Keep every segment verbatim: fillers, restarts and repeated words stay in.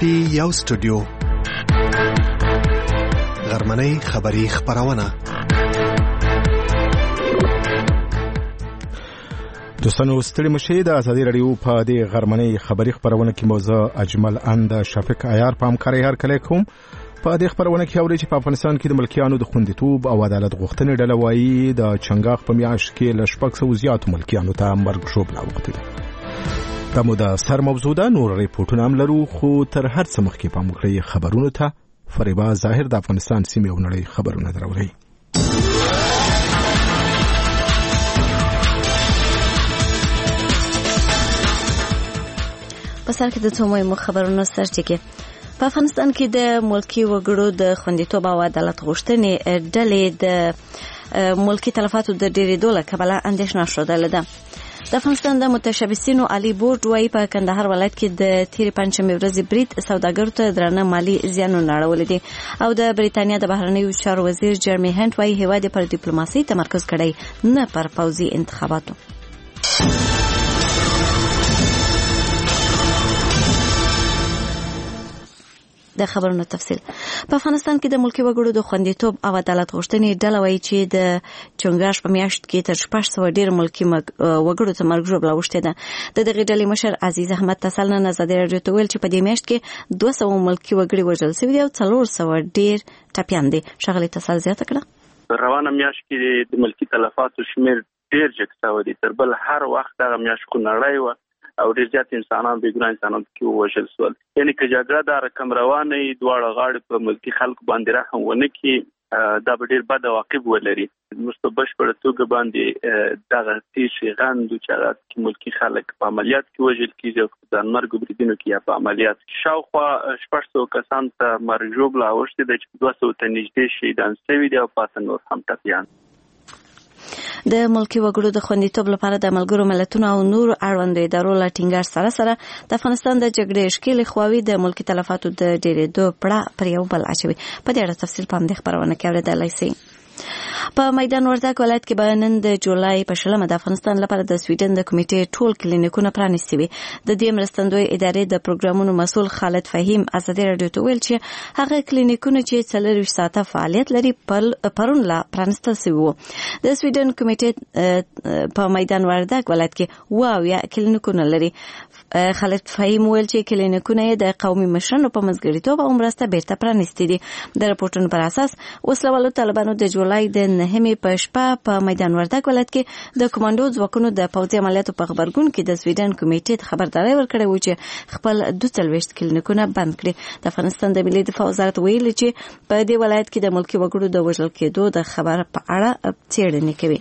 پټي یو سټوډیو غرمنۍ خبری خبرونه. دوستانو ستړي مشي د ازادي رادیو په دې غرمنۍ خبری خبرونه کې موضوع اجمل اند شفیق عیار په همکاري هر کله کوم. په دې خبرونه کې اوري چې په افغانستان کې د ملکیانو د خوندیتوب او عدالت غوښتنې ډله وایي د چنګاښ په میاشت کې ل شپږ سوه زیاتو ملکیانو ته مرګ ژوبله وغوښتل. دا مو د سر موضوع ده. نور ریپورټونه هم لرو خو تر هر څه مخکې پام وکړئ خبرونو ته. فریبا ظاهر د افغانستان سیمې او نړۍ خبرونه دراوړي. په سر کې د څو مهمو خبرونو سرچینه په افغانستان کې د ملکی وګړو د خوندیتوب او عدالت غوښتنې ډلې د ملکی تلفاتو د ډېرېدو له کبله اندېښنه ښودلې ده. د افغانستان د متشبثینو عالی بورډ وايي په کندهار ولایت کې د تیرې پنځمې ورځې برید سوداګرو ته درانه مالی زیانونه اړولي دي او د بریتانیا د بهرنیو چارو وزیر جرمی هنټ وايي هیواد پر ډیپلوماسي تمرکز کړی نه پر پوځي انتخاباتو. د خبرونو تفصیل په افغانستان کې د ملکی وګړو د خوندیتوب او عدالت غوښتنې ډله وایي چې د چنګاښ په میاشت کې تر شپږ سوه ډیر ملکی وګړو ته مرګ ژوبله اوښتې ده. د دغې ډلې مشر عزیز احمد تسل نن ازادي راډیو ته ویل چې په دې میاشت کې دوه سوه ملکی وګړي وژل شوي دي او څلور سوه ډیر ټپیان دي. ښاغلي تسل زیاته کړه روانه میاشت کې د ملکی تلفاتو شمیر ډیر جګ شوی دی. تر بل هر وخت دغه میاشت خو نړۍ وه او ډیر زیات انسانان بېګناه انسانان کې ووژل شول. یعنې که جګړه دا رقم روانه وي دواړه غاړې په ملکي خلکو باندې رحم ونه کړي دا به ډیر بد عواقب ولري. موږ په بشپړه توګه باندې دغه تېښې غندو چې هغه ملکي خلک په عملیات کې وژل کېږي او په ځانمرګو بریدونو کې یا په عملیات شاوخوا شپږ سوه کسانو ته مرګ ژوبله اوښتې ده چې دوه سوو ته نږدې شهیدان شوي دي او پاته نور هم ټپیان. د ملکی وګړو د خوندیتوب لپاره د ملګرو ملتونو او نورو اړوندو ادارو له ټینګار سره سره د افغانستان د جګړې ښکېلې خواوې د ملکی تلفاتو د ډېرېدو پړه پر یو بل اچوي. په دې اړه تفصیل په همدې خبرونه کې اورېدلی سئ. په میدان وردګ ولایت کې به نن د جولای په شلمه د افغانستان لپاره د سویډن د کمیټې ټول کلینیکونه پرانیستي وي. د دې مرستندوی ادارې د پروګرامونو مسؤل خالد فهیم ازادي راډیو ته ویل چې هغه کلینیکونه چې څلورویشت ساعته فعالیت لري پرون لا پرانیستل شوي وو. د سویډن کمیټې په میدان وردګ ولایت کې اوه اویا کلینیکونه لري. خالد فهیم ویل چې کلینیکونه د قومي مشرانو په منځګړیتوب او مرسته بیرته پرانیستي دي. د راپورټونو پر اساس وسلوالو طالبانو د جولای د نهمې په شپه په میدان وردګ ولایت کې د کمانډو ځواکونو د پوځي عملیاتو په خبرګون کې د سویډن کمیټې ته خبرداری ورکړی و چې خپل دوه څلوېښت کلینیکونه بند کړي. د افغانستان د ملي دفاع وزارت ویلي چې په دې ولایت کې د ملکي وګړو د وژل کېدو د خبر په اړه څېړنې کوي.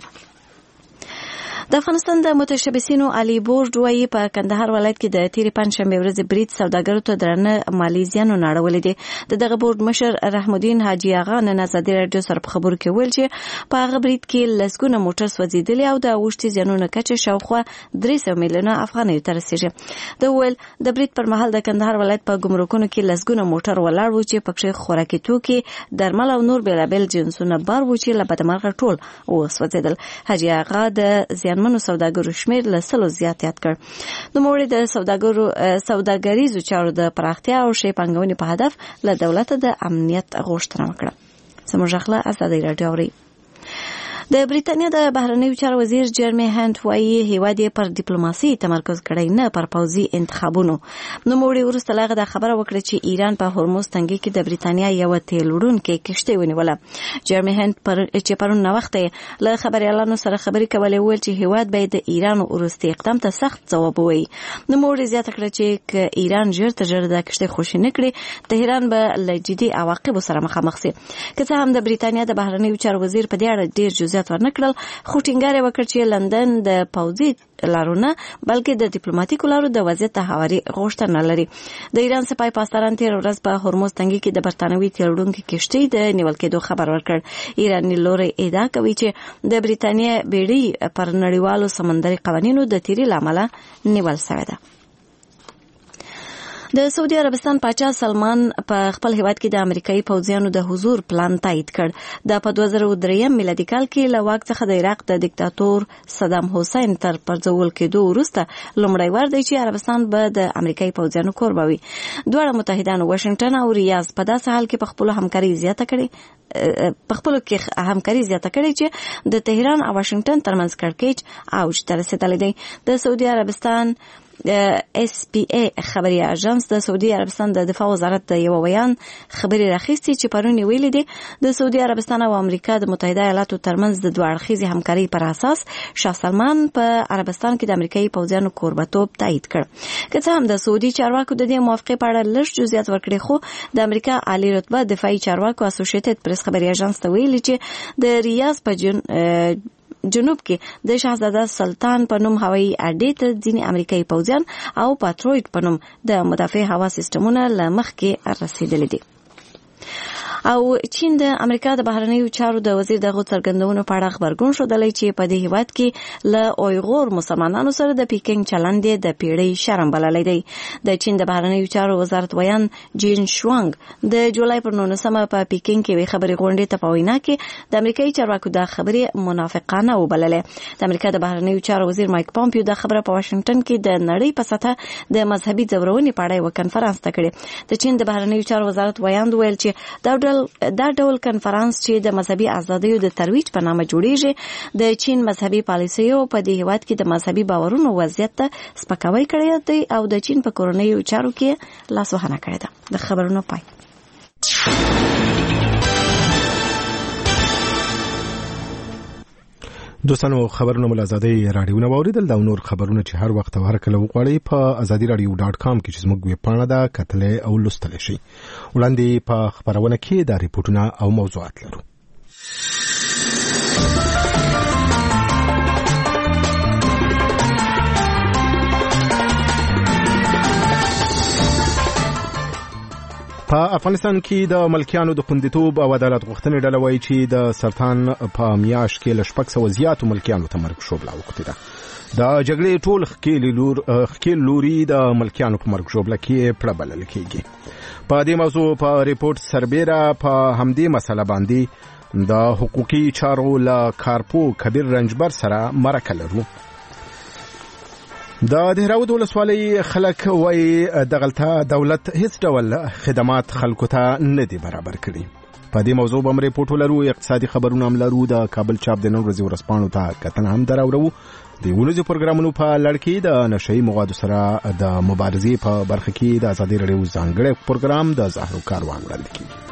د افغانستان د متشبثینو عالی بورډ وايي په کندهار ولایت کې د تیرې پنځمې ورځې برید سوداګرو ته درانه مالي زیانونه اړولي دي. د دغه بورډ مشر رحم الدین حاجي اغا نن ازادي راډیو سره په خبرو کې ویل چې په هغه برید کې لسګونه موټر سوځېدلي او د اوښتې زیانونو کچه شاوخوا درې سوه میلیونه افغانیو ته رسېږي. د ویل د برید پر مهال د کندهار ولایت په ګمرکونو کې لسګونه موټر ولاړ وو چې پکې خوراکي توکي درمل او نور بېلابېل جنسونه بار وو چې له بدمرغه ټول وسوځېدل. حاجي اغا د منو سوداګرو شمیر له سلو زیات یاد کړ. نوموړي د سوداګرو سوداګریزو چارو د پراختیا او شی پانګونې په هدف له دولت د امنیت غوښتنه وکړه. زموږ اخلا ازادي راډیو اوري. د بریتانیا د بهرنیو چارو وزیر جرمی هنټ وايي هیواد پر ډیپلوماسي تمرکز کړی نه پر پوځي انتخابونو. نوموړي وروسته له هغه د خبره وکړه چې ایران په هرمز تنګي کې د بریتانیا یو تیل وړونکې کشتۍ ونیوله. جرمی هنټ پر چې پرون نوښت له خبريالانو سره خبرې کولې ویل چې هیواد باید د ایران وروستي اقدام ته سخت ځواب ووایي. نوموړي زیاته کړه چې ک ایران ژر تر ژره د کشتۍ خوشي نه کړي تهران به له جدي عواقبو سره مخامخ شي. که څه هم د بریتانیا د بهرنیو چارو وزیر په دې اړه ډیر جزئیات ورنکړل خو ټینګار وکړ چې لندن د پوځي لارو نه بلکې د ډیپلوماټیکو لارو د وضعیت هواري غوښتنه لري. د ایران سپاه پاسداران تیر ورځ په هرمز تنګي کې د برتانوي تیل وړونکې کشتۍ د نیول کېدو خبر ورکړ. ایراني لوري ادعا کوي چې د بریتانیا بیړۍ پر نړیوالو سمندري قوانینو د تیري لامل نیول شوې ده. د سعودي عربستان پاچا سلمان په خپل هیواد کې د امریکایي پوځیانو د حضور پلان تایید کړ. دا په دوه زره درې میلادي کال کې له واک څخه د عراق د دیکتاتور صدام حسین تر پرځول کېدو وروسته لومړی وار دی چې عربستان به د امریکایي پوځیانو کوربه وي. دواړه متحدانو واشنگټن او ریاض په داسې حال کې په خپل همکاري زیاته کړې په خپل کې همکاري زیاته کړې چې د تهران او واشنگټن ترمنځ کړکېچ اوج ته رسېدلی دی. د سعودي عربستان اس پی ای خبري اژانس د سعودي عربستان د دفاع وزارت د یو بیان خبري راخیستي چې پرون ویلي دي د سعودي عربستان او امریکا د متحده ایالاتو ترمنځ د دوه اړخیزې همکاري پر اساس شاه سلمان په عربستان کې د امریکایي پوځیانو کوربتوب تایید کړ. که څه هم د سعودي چارواکو د دې موافقې په اړه لږ جزئیات ورکړي، خو د امریکا عالی رتبه دفاعي چارواکو اسوسییټډ پریس خبري اژانس ته ویلي چې د ریاض په جن جنوب کې د شاهزاده سلطان په نوم هوایي اډې ته ځینې امریکایي پوځیان او پاترویډ په نوم د مدافع هوا سیستمونه له مخکې رسیدلي دي. او چین د امریکا د بهرنیو چارو د وزیر دغه څرګندونو په اړه خبرګون شودلی چې په دې هیواد کې له اویغور مسلمانانو سره د پیکینګ چلند د پیړۍ شرم بللی دی. د چین د بهرنیو چارو وزارت ویان جین شوانګ د جولای پر نولسمه په پیکینګ کې وی خبري غونډې ته په وینا کې د امریکایي چارواکو د خبرې منافقانه وبللې. د امریکا د بهرنیو چارو وزیر مایک پامپیو د خبره په واشنگټن کې د نړۍ په سطح د مذهبي ځورونې په اړه یو کنفرانس ته کړی. د چین د بهرنیو چارو وزارت ویان ویل چې دا دا ډول کنفرانس چې د مذهبي ازادیو د ترویج په نامه جوړیږي د چین مذهبي پالیسیو په دې هیواد کې د مذهبي باورونو وضعیت ته سپکاوی کړی دی او د چین په کورنیو چارو کې لاسوهنه کړې ده. د خبرونو پای. دوستانو خبرونه مل ازادي رادیو نو اوریدل دا نور خبرونه چې هر وخت او هر کله وغواړئ په ازادي رادیو ډاټ کام کې چې زموږ ویب پاڼه ده کتلې او لوستل شي. وړاندې په خبرونه کې دا ریپورتونه او موضوعات لرو. په افغانستان کې د ملکیانو د خوندیتوب او عدالت غوښتنې ډله وایي چې د سرطان په میاشت کې له شپږ سوه زیاتو ملکیانو ته مرګ ژوبله اوښتې ده. د جګړې ټول ښکېل لوري د ملکیانو په مرګ ژوبله کې پړه بلل کېږي. په دې موضوع په ریپورت سربیره په همدې مسله باندې د حقوقي چارو له کارپو کبیر رنجبر سره مرکه لرو. د دهراود ولسوالۍ خلک وایي دغلته دولت هیڅ ډول خدمات خلکو ته نه دي برابر کړي. په دې موضوع به هم ریپورټ ولرو. اقتصادي خبرونه هم لرو. د کابل چاپ د نن ورځې ورځپاڼو ته کتنه هم دراوړو. د ولسي پروګرامونو په لړ کې د نشهیي موادو سره د مبارزې په برخه کې د ازادي راډیو ځانګړی پروګرام د زهرو کاروان وړاندې کیږي.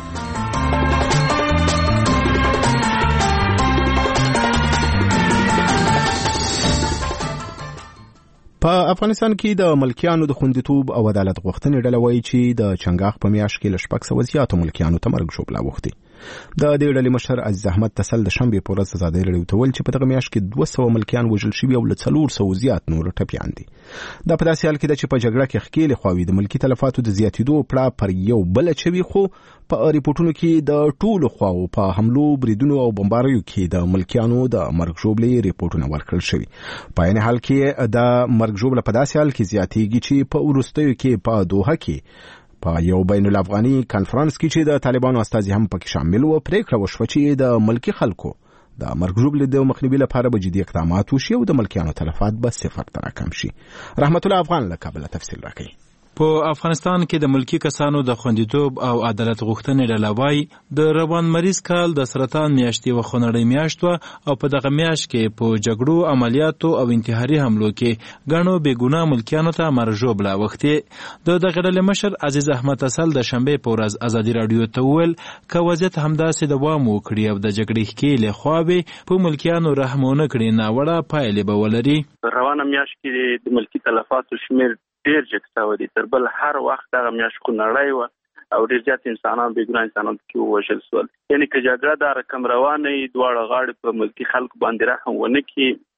په افغانستان کې د ملکیانو د خوندیتوب او عدالت غوښتنې ډله وایي چې د چنګاښ په میاشت کې له شپږ سوه زیاتو ملکیانو ته مرګ ژوبله اوښتې. د دې ډلې مشر عزیز احمد تسل د شنبې په ورځ ازادي راډیو ته ویل چې په دغه میاشت کې دوه سوه ملکیان وژل شوي او له څلور سوو زیات نور ټپیان دي. دا په داسې حال کې ده چې په جګړه کې ښکېلې خواوې د ملکي تلفاتو د زیاتېدو پړه پر یو بله چوي، خو په ریپورټونو کې د ټولو خواو په حملو، بریدونو او بمباریو کې د ملکیانو د مرګ ژوبلې ریپورټونه ورکړل شوي. په عین حال کې د مرګ ژوبله په داسې حال کې زیاتېږي چې په وروستیو کې په دوحه کې په یو بین الافغاني کانفرنس کې چې د طالبانو استازي هم پکې شامل و، پریکړه وشوه چې د ملکي خلکو د مرګ ژوبلې د مخنیوي لپاره به جدي اقدامات وشي او د ملکیانو تلفات به صفر ته راکم شي. رحمت الله افغان له کابل تفصیل راکوي. په افغانستان کې د ملکی کسانو د خوندیتوب او عدالت غوښتنې ډله وایي د روان مریض کال د سرطان میاشتې و خونړۍ میاشت وه او په دغه میاشت کې په جګړو، عملیاتو او انتحاري حملو کې ګڼو بېګناه ملکیانو ته مرګ ژوبله اوښتې. د دغې ډلې مشر عزیز احمد تسل د شنبې په ورځ ازادي راډیو ته وویل که وضعیت همداسې دوام وکړي او د جګړې ښکېلې خواوې په ملکیانو رحم ونه کړي، ناوړه پایلې به ولري. روانه میاشت کې د ملکي تلفاتو شمېر ډېر جګ دی. تر بل هر وخت دغه میاشت خونړۍ وه او ډېر زیات انسانان، بېګناه انسانان پکې ووژل شول. یعنې که جګړه دا رقم روانه وي، دواړه غاړې په ملکي خلکو باندې رحم ونه کړي،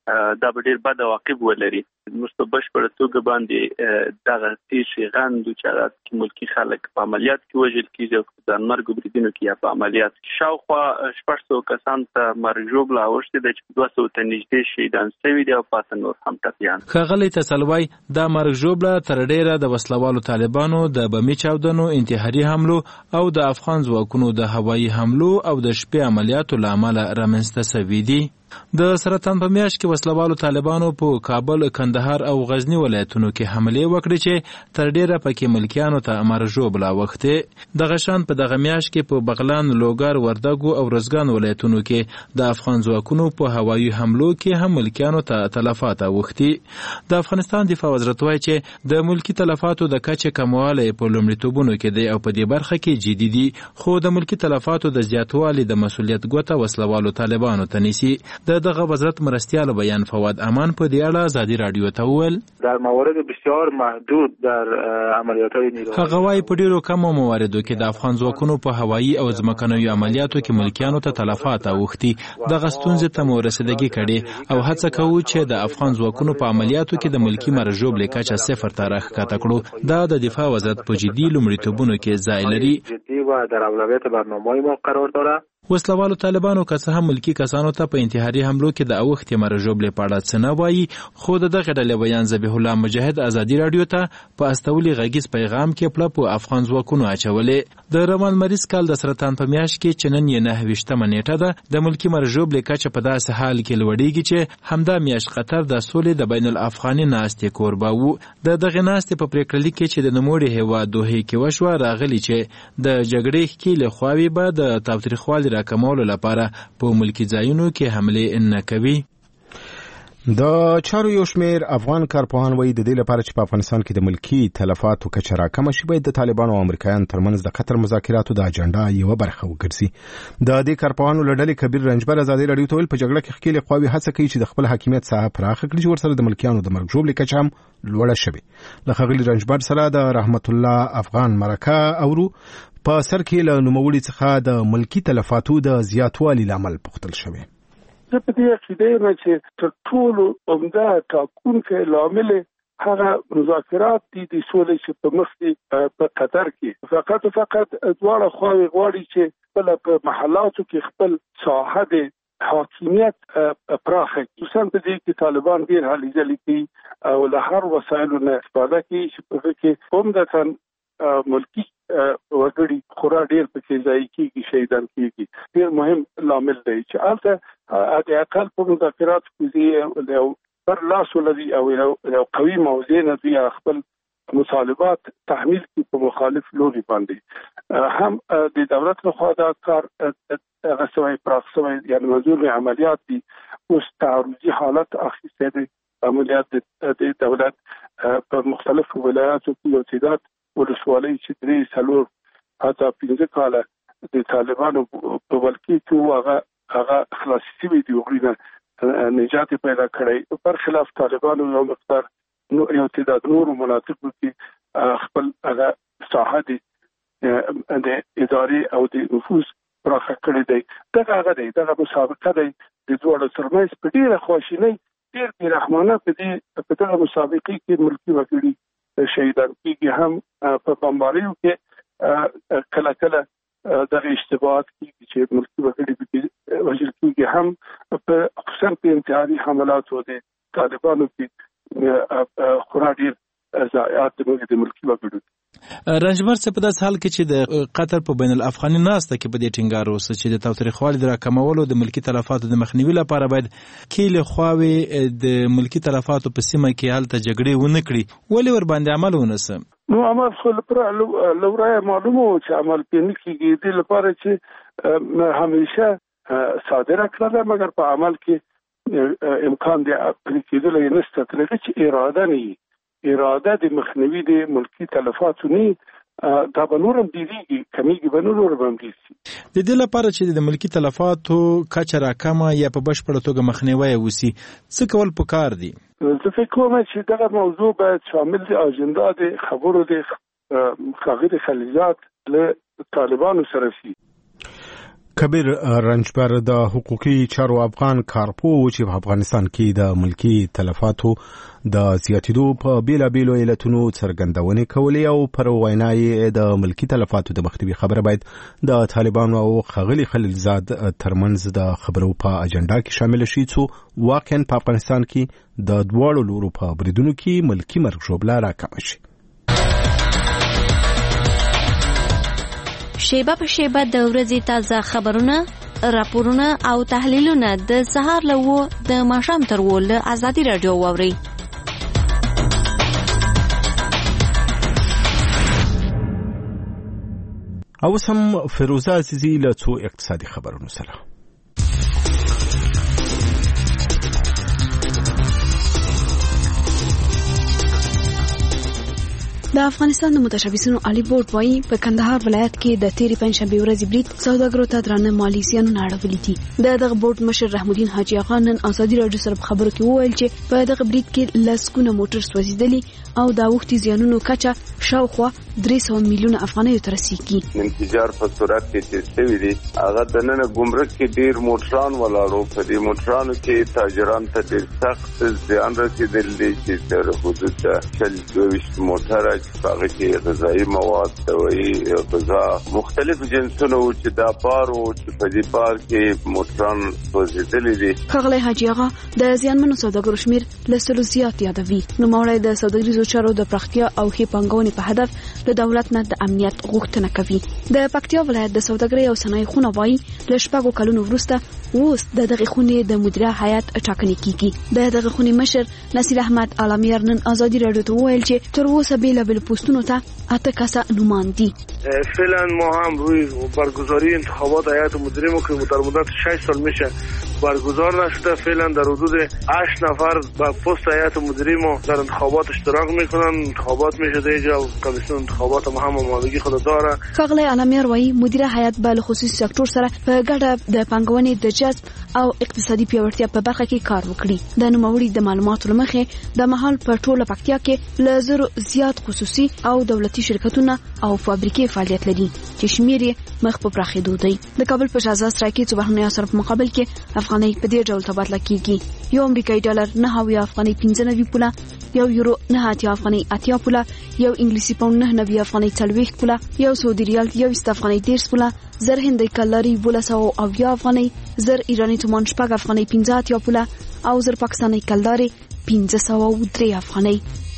دا به ډیر بد عواقب ولري. موږ په بشپړه توګه باندې دغه پیښې غندو چې هغه کې ملکي خلک په عملیات کې وژل کېږي او په ځانمرګو بریدونو کې یا په عملیات. شاوخوا شپږ سوه کسان ته مرګ ژوبله اوښتې ده چې دوه سوه ته نږدې شهیدان شوي دي او پاته نور هم ټپیان. ښاغلی تسلوی دا مرګ ژوبله تر ډیره د وسلوالو طالبانو د بمي چاودنو، انتحاري حملو او د افغان ځواکونو د هوایي حملو او د شپې عملیاتو له امله رامنځته شوي دي. د سرطان په میاشت کې وسلوالو طالبانو په کابل، کندهار او غزنی ولایتونو کې حملې وکړې چې تر ډیره پکې ملکیانو ته مرګ ژوبله اوښتې. دغه شان په دغه میاشت کې په بغلان، لوګر، وردګو او روزګان ولایتونو کې د افغان ځواکونو په هوایي حملو کې هم ملکیانو ته تلفات اوښتي. د افغانستان دفاع وزارت وایي چې د ملکی تلفاتو د کچې کموالی په لومړیتوبونو کې دی او په دې برخه کې جدي دي، خو د ملکی تلفاتو د زیاتوالي د مسؤلیت ګوته وسلوالو طالبانو ته نیسي. د دغه وزارت مرستیال بیان فواد امان په دې اړه ازادي رادیو ته وویل در موارد بسیار محدود در عملیات‌های نیروهای هغه وايي په ډیرو کمو مواردو کې د افغان ځواکونو په هوایي او ځمکنیو عملیاتو کې ملکیانو ته تلفات اوښتي. دغه ستونزې ته مو رسیدګي کړې او هڅه کوو چې د افغان ځواکونو په عملیاتو کې د ملکی مرګ ژوبلې کچه صفر ته راښکته کړو. دا د دفاع وزارت په جدي لومړیتوبونو کې ځای لري و در اولویت برنامه‌های ما قرار داره. وسلوالو طالبانو که څه هم ملکی کسانو ته په انتحاري حملو کې د اوښتې مرګ ژوبلې په اړه څه نه وایي، خو د دغې ډلې بیان ذبیح الله مجاهد ازادي راډیو ته په استولي غږیز پیغام کې پله په افغان ځواکونو اچولې. د روان مریض کال د سرطان په میاشت کې چې نن یې نهه ویشتمه نیټه ده، د ملکي مرګ ژوبلې کچه په داسې حال کې لوړېږي چې همدا میاشت قطر د سولې د بین الافغاني ناستې کوربه و. د دغې ناستې په پرېکړه لیک کې چې د نوموړي هېواد دوحې کې وشوه راغلي چې د جګړې ښکېلې خواوې به د تاوتریخوالي راکمولو لپاره په ملکی ځایونو کې حملې نه کوي. د چارو یو شمیر افغان کارپوهان وایي د دې لپاره چې په افغانستان کې د ملکی تلفاتو کچه راکمه شي باید د طالبانو او امریکایانو ترمنځ د قطر مذاکراتو د اجنډا یوه برخه وګرځي. د دې کارپوهانو له ډلې کبیر رنجبر ازادي راډیو ته ویل په جګړه کې ښکېلې خواوې هڅه کوي چې د خپل حاکمیت ساحه پراخه کړي چې ورسره د ملکیانو د مرګ ژوبلې کچه هم لوړه شوي. له ښاغلي رنجبر سره د رحمت الله افغان مرکه اورو. په سر کې له نوموړي څخه د ملکی تلفاتو د زیاتوالي لامل پوښتل شوی. زه په دې عقیده یم چې تر ټولو عمده ټاکونکی لامل هغه مذاکرات دي د سولې چې په مخ دي په قطر کې. فقط فقط دواړه خواوې غواړي چې خپل په محلاتو کې خپل ساحه د حاکمیت پراخه کړي. خصوصا په دې کې طالبان ډېر هلې ځلې کوي او له هر وسایلو نه استفاده کوي چې په دې کې عمدتاً ملکی وګړي خورا ډېر پکې ځای کېږي، شهیدان کېږي. ډېر مهم لامل دی چې هلته د اقل په مذاکرات کې یو پر لاس ولري او یو قوي موضوع نه دوی خپل مطالبات تحمیل کړي په مخالف لوري باندې. هم د دولت لخوا دا کار هغه سوی پراخ سوی یعنې منظور عملیات دي اوس تعرضي حالت اخیستی دی. عملیات د دولت په مختلفو ولایاتو کې یو تعداد ولسوالۍ چې درې څلور حتی پنځه کاله د طالبانو په ولکې کې هغه هغه خلاصې شوي دي، هغوی نه نجات پیدا کړی. برخلاف طالبانو یو مقدار یو تعداد نورو مناطقو کې خپل هغه ساحه دي د ادارې او د نفوذ پراخه کړی دی. دغه هغه دی، دغه مسابقه دی د دواړو ترمنځ په ډېره خواشینۍ ډېر بې رحمانه په دې په دغه مسابقې کې ملکي وګړي شهیدان کېږي. هم په بمباریو کې کله کله دغه اشتباهات کېږي چې ملکي وګړي وژل کېږي. هم په خصوصا په انتحاري حملاتو د طالبانو کې خورا ډېر ضایعات د ملکي وګړو. رنجبر څه په داسې حال کې چې د قطر په بین الافغاني ناسته کې په دې ټینګار وسه چې د تاوتریخوالي د راکمولو د ملکي تلفاتو د مخنیوي لپاره باید کېلې خواوې د ملکي تلفاتو په سیمه کې هلته جګړې ونه کړي، ولې ور باندې عمل ونه سه؟ نو عمل خو لورای معلومه و چې عمل پې نه کېږي. دې لپاره چې همیشه صادره کړه ده، مګر په عمل کې امکان دی پرې کېدلی نشته. تر هغه چې اراده نه وي، اراده د مخنیوي د ملکی تلفاتو نه دا به نور هم ډېرېږي، کمیږي به نور هم ډېر. د دې لپاره چې د ملکی تلفاتو کچه راکمه یا په بشپړه توګه مخنیوی وسي څه کول پکار دي؟ زه فکر کوم چې دغه موضوع باید شامل د اجنډا د خبرو د ښاغلي خلیلزاد له طالبانو سره شي. کبیر رنجبر د حقوقي چارو افغان کارپو چې په افغانستان کې د ملکی تلفاتو د زیاتیدو په بیلابیلو علتونو څرګندونې کولې او پر وینای د ملکی تلفاتو د مخنیوي خبره باید د طالبانو او ښاغلي خلیلزاد ترمنځ د خبرو په اجنډا کې شامل شي چې واقعا په افغانستان کې د دواړو لورو په بریدونو کې ملکی مرګ ژوبله راکمه شي. شیبه په شیبه د ورځې تازه خبرونه، راپورونه او تحلیلونه د سهار له و د ماښام تر و له ازادي راډیو واورئ. اوس هم فیروزه عزیزی له څو اقتصادي خبرونو سره. د افغانستان د متشبثینو عالی بورډ وايي په کندهار ولایت کې د تیری پنځشنبه ورځې برید سوداګرو ته درانه مالی زیانونه اړولي دي. د دغه بورډ مشر رحم الدین حاجی آغا نن ازادي راډیو سره په خبرو کې وویل چې په دغه برید کې لسګونه موټر سوځېدلي او د اوښتي زیانونو کچه شاوخوا درې سوه میلیونه افغانیو ته رسیږي. انفجار په صورت کې چې شوي دي هغه د نن ګمرک کې ډیر موټران ولاړو، په دې موټرانو کې تاجران ته ډیر سخت زیان رسیدلی چې تر حدود شل دوه موټر هغه کې غذایی مواد، دوایی، غذا، مختلف جنسونه چې دا بار او چې په دې بار کې موټران سوځېدلي دي. ښاغلی حاجي آغا د زیانمنو سوداګرو شمېر له سلو زیات یادوي. نوموړی د سوداګریزو چارو د پراختیا او ښې پانګونې په هدف له دولت نه د امنیت غوښتنه کوي. د پکتیا ولایت د سوداګرۍ او صنایع خونه وايي له شپږو کلونو وروسته اوس د دغه خونې د مدیره هیئت ټاکنې کیږي. د دغه خونې مشر نصیر احمد عالمیر نن ازادي راډیو ته وویل چې تر اوسه بیلابیل پوستونو ته اته کسه نومان دي. فعلا ما هم روی برگزاری انتخابات هیئت مدیره ما که در مدت شش سال میشه برگزار نشده، فعلا در حدود هشت نفر با پست هیئت مدیره ما در انتخابات اشتراک میکنن. انتخابات میشه اینجا، کمیسیون انتخابات ما هم آمادگی خود داره. ښاغلی عالمیر وايي مدیره هیئت به له خصوصي سکتور سره په ګډه د پانګونې د جذب او اقتصادي پیاوړتیا په برخه کې کار وکړي. د نوموړي د معلوماتو له مخې د مهال په ټوله پکتیا کې له زرو زیات خصوصي او دولتي شرکتونه او فابریکې فعالیت لري چې شمېر یې مخ په پراخېدو دی. د کابل په شاه زاز سرای کې څو بهرنیو سره په مقابل کې افغانۍ په دې ډول تبادله کیږي. یو امریکایي ډالر نه اویا افغانۍ پنځه نوي پوله، یو یورو نه اتیا افغانۍ اتیا پوله، یو انګلیسي پاونډ نه نوي افغانۍ څلوېښت پوله، یو سعودي ریال یوویشت افغانۍ دېرش پوله، زر هندۍ کلداري اوولس سوه اویا افغانۍ، زر ایراني تومان شپږ افغانۍ پنځه اتیا پوله او زر پاکستاني کلداري پنځه سوه درې افغانۍ.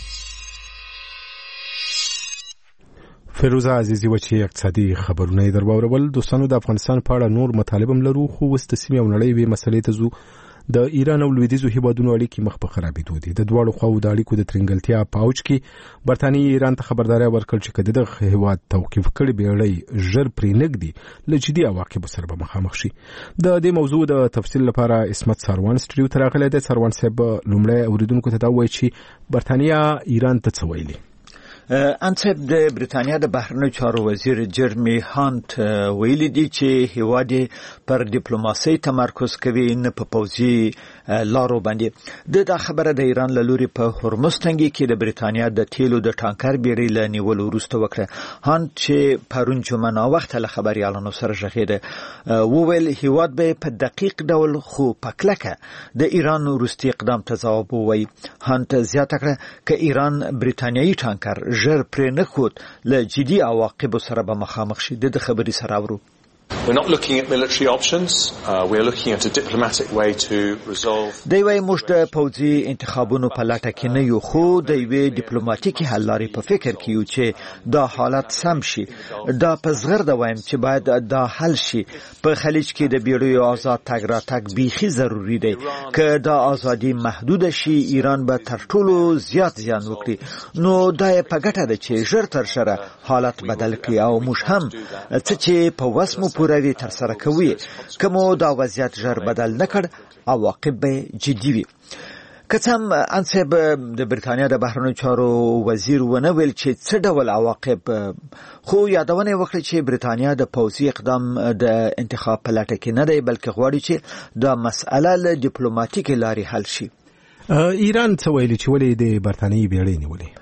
فیروزه عزیزی و چې اقتصادي خبرونه در واورول. دوستانو د افغانستان په اړه نور مطالب لرو، خو اوس د سیمې او نړۍ وې مسلې ته ځو. د ایران او لویدیځو هیوادونو اړیکې مخ په خرابېدو دي. د دواړو خواو د اړیکو د ترنګلتیا په اوج کې برتانیې ایران ته خبرداری ورکړل چې که دغه هیواد توقیف کړي بیړۍ ژر پرې نږدي له جدي عواقبو سره به مخامخ شي. د دې موضوع د تفصیل لپاره عصمت ساروان سټوډیو ته راغلی دی. ساروان صاحب لومړی اوریدونکو ته دا ووایي چې برتانیه ایران ته څه ویلي؟ انصب د بریتانیا د بهرنیو چارو وزیر جرمی هانت ویلي دي چې هیواد پر ډیپلوماسي تمرکز کوي نه په پوځي لارو باندې. د خبره د ایران له لوري په هرمز تنګي کې د بریتانیا د تیلو د ټانکر بیړۍ له نیول وروسته وکړه. هانت چې پرون جمعه نا وخت له خبريالانو سره ژغېده وویل هیواد به په دقیق ډول خو پکلکه د ایران وروستي اقدام ته ځواب ووایي. هانت زیاته کړه که ایران بریتانیایي ټانکر ژر پرې نه ښود له جدي عواقبو سره به مخامخ شي. د خبرې سره ورو We're not looking at military options. Uh, we're looking at a diplomatic way to resolve. دی وای موږ د پوځي انتخابونو په لټه کې نه یو، خو د یوې ډیپلوماټیکي حل لارې په فکر کې یو چې دا حالت سم شي. دا په زغرده وایم چې باید دا حل شي. په خلیج کې د بیړیو آزاد تګ راتګ بیخي ضروری دی. که دا ازادي محدود شي ایران به تر ټولو زیات زیان وکړي. نو دا په ګټه ده چې ژر تر ژره حالت بدل کړي او موږ هم څه چې په وسمو پوروي تر سره کوي. کومو دا وضعیت ژر بدل نکړ عواقب به جدي وي. کڅم انصب د بریتانیا د بهرنیو چارو وزیر ونه ویل چې څه ډول عواقب، خو یادونه وکړه چې بریتانیا د پوځي اقدام د انتخاب په لټه کې نه دی بلکې غواړي چې دا مسأله له ډیپلوماټیکي لارې حل شي. ایران څه ویلي چې ولې د برتانیې بیړۍ نیولې؟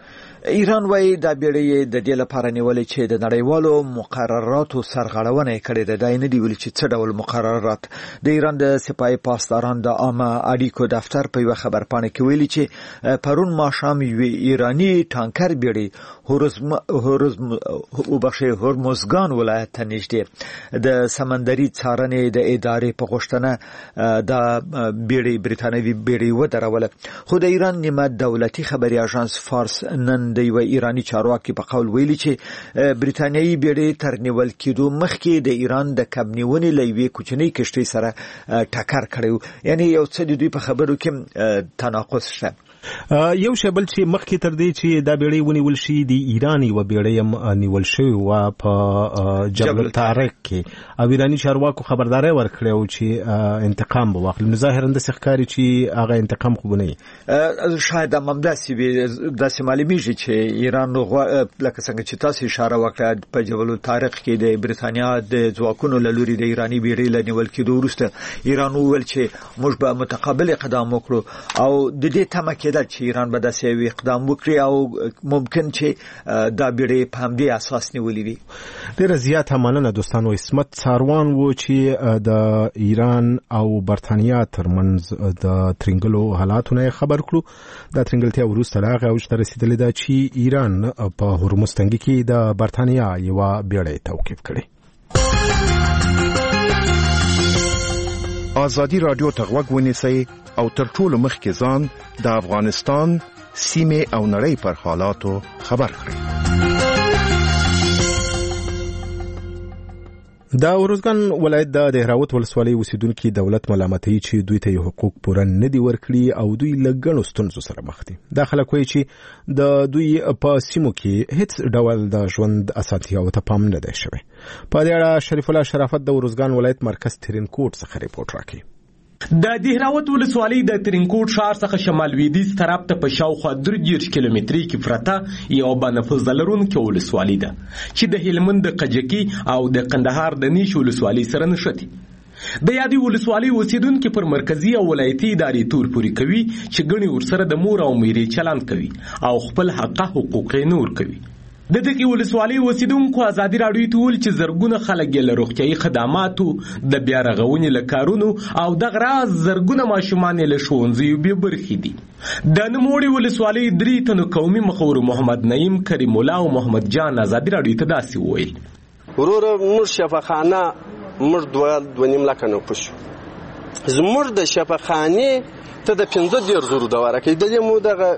ایران وايي د بیړۍ د دې لپاره نیولې چې د نړیوالو مقرراتو سرغړونه کړې ده. دا نه دی ویل چې څه ډول مقررات. د ایران د سپاه پاسداران د عامه اړیکو دفتر په یو خبرپاڼه کې ویلي چې پرون ماښام یو ایرانی ټانکر بیړۍ هورمز هورمز وبخښي هورمزګان ولایت ته نږدې د سمندري څارنې د ادارې په غوښتنه د بیړۍ برتانوي بیړۍ ودروله. خو د ایران نیمه دولتي خبري اژانس فارس نن د یو ایرانی چارواکي په قول ویلي چې برتانیایی بیړۍ تر نیول کېدو مخکې د ایران د کبنیونې لوي کوچنۍ کشتۍ سره ټکر کړی. یعنی یو څه د دوی په خبرو کې تناقض شته. یو شبل چې مخکې تر دې چې دا بیړۍ ونیول شي د ایرانی و بیړۍ هم نیول شوی و په جبل طارق کې او ایرانی چارواکو خبرداري ورکړه او چې انتقام به واخلي. ظاهرا د ښکاری چې هغه انتقام خو نه شاید هم داسې وي. داسې معلومیږي چې ایران لکه څنګه چې تاسو اشاره وکړه په جبل طارق کې د برتانیا د ځواکونو له لوري د ایرانی بیړۍ له نیول کېدو وروسته ایران وویل چې موږ به متقابل اقدام وکړو او د دې تمه کې چې ایران به داسې یو اقدام وکړي او ممکن چې دا بیړۍ په همدې اساس نیولې وي. ډېره زیاته مننه دوستانو. عصمت څاروان و چې د ایران او برتانیا ترمنځ د ترنګلو حالاتونه خبر کړو. دا ترنګلتیا وروسته راغی او چې رسیدلې ده چې ایران په هرمز تنګي کې د برتانیا یو بیړۍ توقیف کړي. آزادی رادیو ته غوږ ونیسئ او تر ټولو مخکې ځان د افغانستان سیمې او نړۍ پر حالاتو خبر کړئ. د ورزګان ولایت د دهراوت ولسوالۍ اوسیدونکو دولت ملامتوي چې دوی ته حقوق پوره نه دي ورکړي او دوی لګڼو ستونزو سره مخ دي. دا خلک وایي چې د دوی په سیمو کې هیڅ ډول د ژوند اسانتیاو ته پام نه دی شوی. په دې اړه شریف الله شرافت د ورزګان ولایت مرکز ترینکوټ څخه ریپورت راکړي. د دهراوت ولسوالۍ د ترینکوټ ښار څخه شمال لویدیځ طرف ته په شاوخوا درې دېرش کیلومتري کې پرته یو بنفذ لرونکې ولسوالۍ ده چې د هلمند د قجکي او د قندهار د نیش ولسوالۍ سره نښتي. د یادې ولسوالۍ اوسیدونکي پر مرکزي او ولایتي ادارې تور پورې کوي چې ګڼې ورسره د مور او میرې چلند کوي او خپل حقه حقوق یې نه ورکوي. د دغې ولسوالۍ اوسیدونکو ازادي راډیو ته وویل چې زرګونه خلک یې له روغتیایي خدماتو د بیا رغونې له کارونو او دغه راز زرګونه ماشومان یې له ښوونځیو بې برخې دي. د نوموړې ولسوالۍ درې تنو قومي مخور محمد نعیم کریم الله او محمد جان ازادي راډیو ته داسې وویل: وروره موږ شفاخانه موږ دوه دوه نیم لکه نفوس شو. زموږ د شفاخانې ته د پنځه دېرش زرو د ورکې د دې مو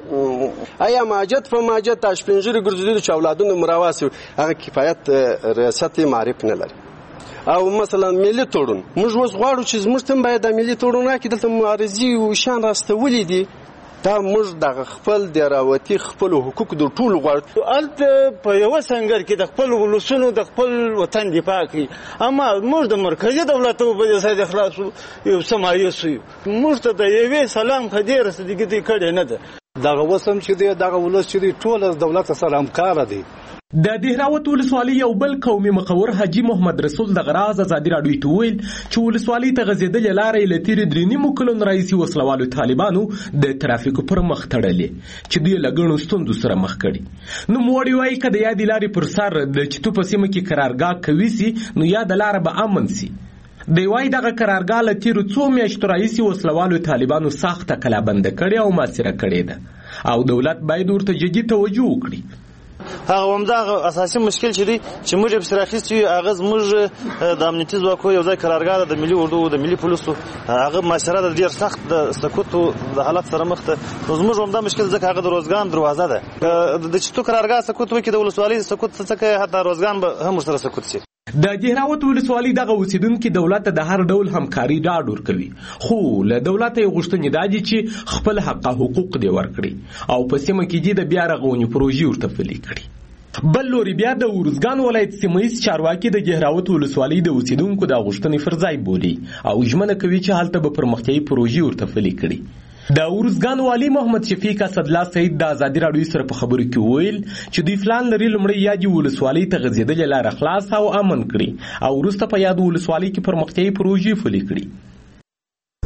دغه آیا ماجد په ماجد تاش پنځري ګرځېدلو چې اولادونه مرواس هغه کفایت ریاست معرف نه لري. او مثلا ملي تړون موږ اوس غواړو چې زموږ ته باید د ملي تړون راکړي. دلته معارضي او شان راستولې دي. دا موږ د خپل دراوتی خپل حقوق د ټول غواړو. الته په یو څنګه کې د خپل ولسونو د خپل وطن دفاع کوي. اما موږ د مرکزی دولت په دې سره خلاص یو سمایو سو موږ ته د یوې سلام خدای رسېدګي کړي نه ده. دغه وسم چې دی دغه ولس چې ټول دولت سره همکار دي. د دهراوت ولسوالۍ یو بل قومي مخور حاجی محمد رسول د غراز ازادي راډیو ته ویل چې ولسوالۍ ته غځېدلې لارې له تېرې درې نیمو کلونو راهیسې وسلوالو طالبانو د ترافیکو پر مخ تړلې چې دوی له ګڼو ستونزو سره مخ کړي. نوموړي وایي که د یادې لارې پر سر د چتو په سیمه کې قرارګاه کوي سي نو یاده لاره به امن سي. دی وایي دغه قرارګاه له تېرو څو میاشتو راهیسې وسلوالو طالبانو سخته کلابنده کړې او محاصره کړې ده او دولت باید ورته جدي توجه وکړي. هغه همدغه اساسي مشکل چې دی چې موږ په سراخیست یو هغه موږ د امنیتي ځواکو یو ځای قرارګاه د ملي اردو د ملي پولیسو هغه معاشره د ډیر سخت د سکوت د حالت سره مخ ته. زموږ همدا مشکل ځکه هغه د روزګان دروازه ده. د چتو قرارګاه سکوت وکړي د ولسوالۍ سکوت څخه حتی روزګان به هم سره سکوت شي. د دهراوت ولسوالۍ دغه اوسیدونکي دولت د هر ډول همکاري ډاډ ورکوي خو له دولت یې غوښتنې دا دي چې خپل حق حقوق دی ورکړي او په سیمه کې د بیا رغونې پروژې ورته پلي کړي. بل لوري بیا د ورزګان ولایت سیمهیز چارواکي د دهراوت ولسوالۍ د اوسیدونکو د غوښتنې پر ځای بولي او ژمنه کوي چې هلته به پرمختیایي پروژې ورته پلي کړي. د ورزګان والی محمد شفیق اسدالله سعید د ازادي راډیو سره په خبرو کې وویل چې دوی پلان لري لومړی یادې ولسوالۍ ته غځېدلې لاره خلاصه او امن کړي او وروسته په یادو ولسوالۍ کې پرمختیایي پروژې پلي کړي.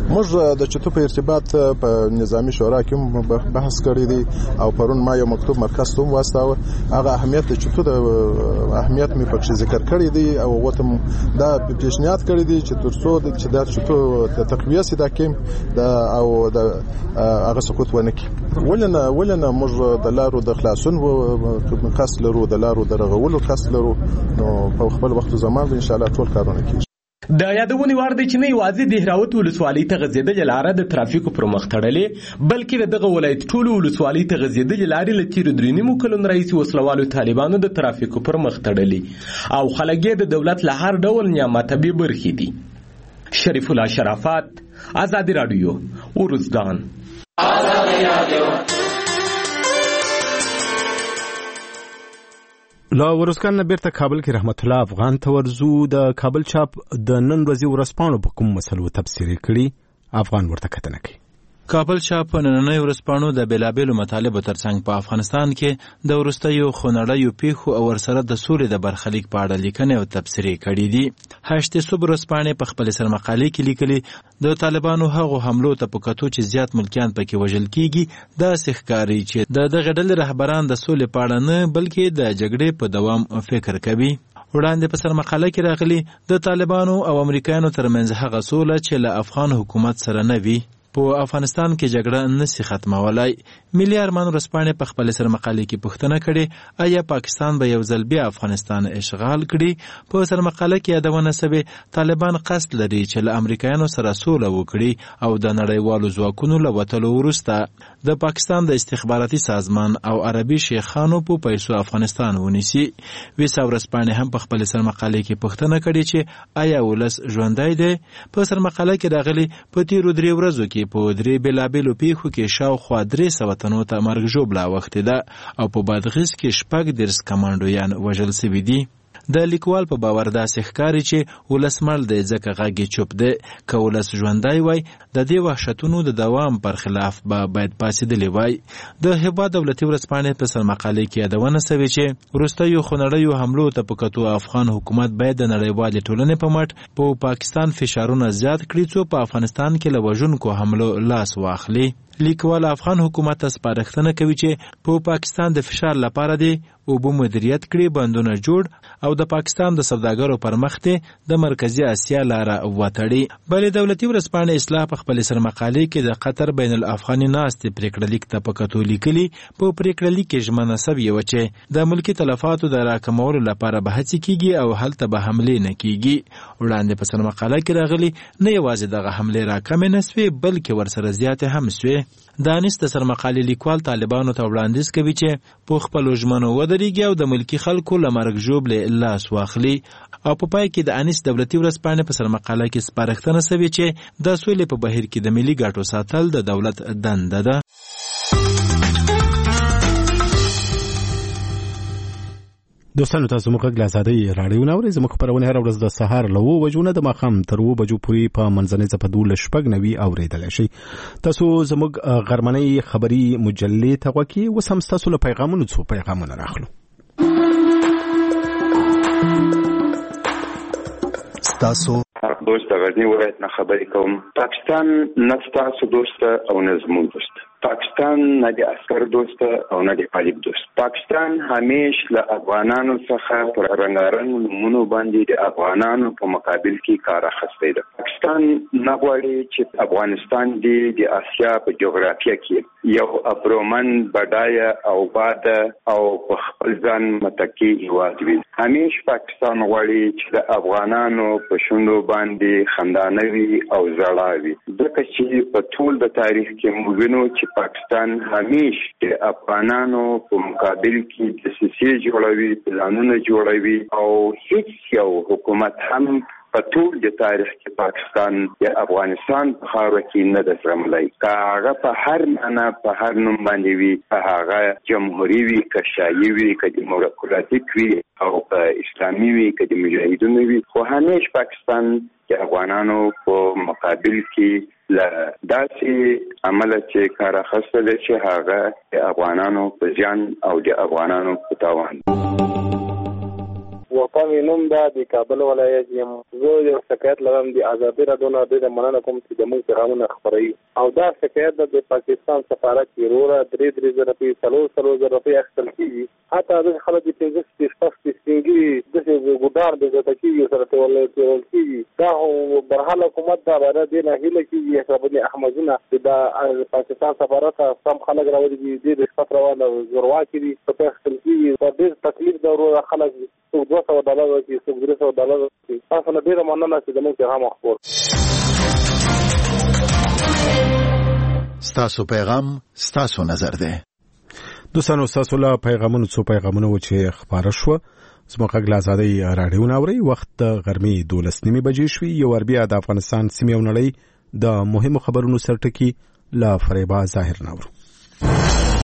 موږ د چتو په ارتباط په نظامی شورا کې بحث کړی دی او پرون ما یو مکتوب مرکز ته واستاوه. هغه اهمیت د چتو د اهمیت می پکې ذکر کړی دی او وته دا پیشنهاد کړی دی چې ترڅو چې دا چتو د تقویه سي دا کې دا او د هغه سقوط ونه کی ولنه ولنه موږ د لارو د خلاصون قصد لرو د لارو د رغولو قصد لرو نو په خپل وخت زمان ان شاء الله ټول کارونه کوي. د یادونې وړ دی چې نه یوازې د هراوت ولسوالۍ ته غځېدلې لاره د ترافیکو پر مخ تړلې بلکې دغه ولایت ټولو ولسوالۍ ته غځېدلې لارې له تېرو درې نیمو کلونو راهیسې وسلوالو طالبانو د ترافیکو پر مخ تړلې او خلک یې د دولت له هر ډول نعمتبې برخې دي. شریف الله شرافت، آزادی رادیو، ارزګان. لا ورسکان نه بیرته کابل کې رحمت الله افغان ته ورزو. د کابل چاپ د نن ورځې ورځپاڼو په کوم مسلو تفسیر کړي افغان ورته کتنه کوي. کابل چاپ په نننۍ ورځپاڼو د بېلابېلو مطالبو ترڅنګ په افغانستان کې د وروستیو خونړیو پیښو او ورسره د سولې د برخلیک په اړه لیکنې او تبصرې کړي دي. هشتې صبح ورځپاڼې په خپلې سرمقالې کې لیکلي د طالبانو هغو حملو ته په کتو چې زیات ملکیان پکې وژل کیږي داسې ښکاري چې د دغه ډلې رهبران د سولې په اړه نه بلکې د جګړې په دوام فکر کوي. وړاندې په سرمقاله کې راغلي د طالبانو او امریکایانو ترمنځ هغه سوله چې له افغان حکومت سره نه وي په افغانستان کې جګړه نشي ختمولای. ملي ارمان ورځپاڼې په خپل سرمقالې کې پوښتنه کړې آیا پاکستان به یو ځل بیا افغانستان اشغال کړي؟ په سرمقاله کې یادونه شوې طالبان قصد لري چې له امریکایانو سره سوله وکړي او د نړیوالو ځواکونو له وتلو وروسته د پاکستان د استخباراتي سازمان او عربي شیخانو په پیسو افغانستان ونیسي. ویسا ورځپاڼې هم په خپل سرمقالې کې پوښتنه کړې چې آیا ولس ژوندی دی؟ په سرمقاله کې راغلي په تیرو درې ورځو کې په درې بېلابېلو پیښو کې شاوخوا درې سوه تنو ته مرګ ژوبله اوښتې ده او په بادغیس کې شپږ دېرش کمانډویان وژل سوي دي. د لیکوال په باور داسې ښکاري چې ولس مړ دی ځکه غږ یې چوپ دی. که ولس ژوندی وای د دې وحشتونو د دوام پر خلاف به باید پاڅېدلی وای. د هېواد دولتي ورځپاڼې په سرمقالې کې یادونه شوې چې وروستیو خونړیو حملو ته په کتو افغان حکومت باید د نړیوالې ټولنې په مټ په پاکستان فشارونه زیات کړي څو په افغانستان کې له وژونکو حملو لاس واخلي. لیکوال افغان حکومت ته سپارښتنه کوي چې په پاکستان د فشار لپاره دی اوبه مدیریت کړي، بندونه جوړ او د پاکستان د سوداګرو پر مخ د مرکزی اسیا لاره وتړي. بلې دولتي ورځپاڼې اصلاح په خپل سرمقالې کې د قطر بین الافغاني ناستې پریکړه لیک ته په کتو لیکلي. په پریکړه لیک کې ژمنه شوې وه چې د ملکي تلفاتو د راکمولو لپاره به هڅې کیږي او هلته به حملې نه کیږي. وړاندې په سرمقاله کې راغلي نه یوازې دغه حملې راکمې نه سوې بلکې ورسره زیاتې هم سوې. دانش د سرمقالې لیکوال طالبانو ته وړاندیز کوي چې په خپلو ژمنو ودرېږي او د ملکي خلکو له مرګ ژوبلې لاس واخلي. او په پای کې د انیس دولتي ورځپاڼې په سرمقاله کې سپارښتنه شوې چې د سولې په بهیر کې د ملي ګټو ساتل د دولت دنده ده. دوستانو تاسو موږ غږ آزادۍ راډیو نه اورئ. زموږ خپرونه هره ورځ د سهار له اوو بجو نه د ماښام تر اوو بجو پورې په منځنۍ څپه دولس شپږ نوي اورېدلی شئ. تاسو زموږ غرمنۍ خبري مجلې ته غوږ کړئ. اوس هم ستاسو له پیغامونو څو پیغامونه راخلو. ستاسو دوست غزنی ولایت نه خبرې کوم. پاکستان نه ستاسو دوست او نه زموږ دوست. پاکستان نه د عسکر دوست او نه د طالب دوست. پاکستان همیش له افغانانو څخه پر رنګارنګ نومونو باندې د افغانانو په مقابل کې کار اخیستی ده. پاکستان نه غواړي چې افغانستان د اسیا په جغرافیه کې یو ابرومن بډایه او باد او په خپل ځان متکی هیواد وي. همیش پاکستان غواړي چې د افغانانو په شونډو باندې خندانه وي او زړه وي. ځکه چې په ټول د تاریخ کې موږ وینو چې پاکستان همیش د افغانانو په مقابل کې دسیسې جوړوي، پلانونه جوړوي او هیڅ یو حکومت هم په ټول د تاریخ کې پاکستان یا افغانستان په خاوره کې نه ده زغملی. که هغه په هر معنا په هر نوم باندې وي، که هغه جمهوري وي، که شاهي وي، که دیموکراتیک وي او په اسلامي وي، که د مجاهدینو وي، خو همیش پاکستان د افغانانو په مقابل کې له داسې عمله چې کار اخیستلی چې هغه د افغانانو په زیان او د افغانانو په تاوان. وطن نوم دا د کابل ولایت یم. زه یو شکایت لرم د آزادي راډیو نه ډېره مننه کوم چې زموږ پیغامونه خپروي او دا شکایت د پاکستان سفارت کې وروره درې درې زره روپۍ څلور څلور زره روپۍ اخیستل کېږي. حتی داسې خلک چې پنځه شپږ سپین ګیري داسې ګودار د زیاته کېږي سره تېرول کېږي. دا برحال حکومت دا باید دې نه هیله کېږي حسابونه احمدونه چې د پاکستان سفارت سم خلک راولي دي د رشوت روانه زورواکي دي په اخیستل کېږي. په ډېر تکلیف د وروره خلک څوک دوه سوه ډالر ورکړي څوک درې سوه ډالر ورکړي. تاسو نه ډېره مننه چې زموږ پیغام خپور. ستاسو پیغام ستاسو نظر دی. دوستانو ستاسو له پیغامونو څو پیغامونه و چې خپاره شوه زموږ غږ له ازادۍ راډیو نه اورئ. وخت د غرمې دولس نیمې بجې شوي. یو ور بیا د افغانستان سیمې او نړۍ د مهمو خبرونو سرټکي له فریبا ظاهر نه اورو.